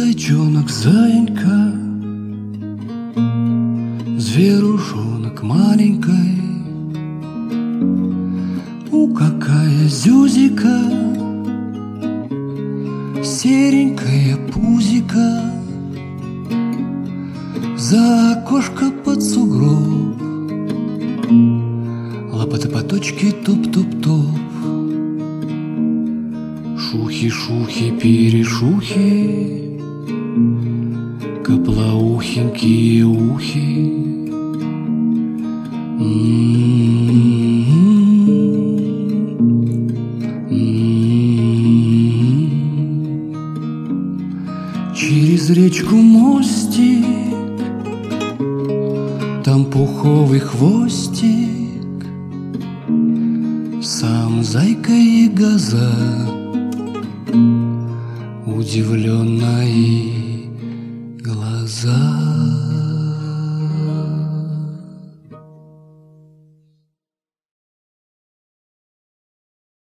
зайчонок, заинька, зверушонок маленькой. Какая зюзика, серенькая пузика, за окошко под сугроб, лопаты-поточки туп-туп-туп. Шухи-шухи-перешухи, каплоухенькие ухи. Через речку мостик, там пуховый хвостик, сам зайка и газа, удивленные глаза.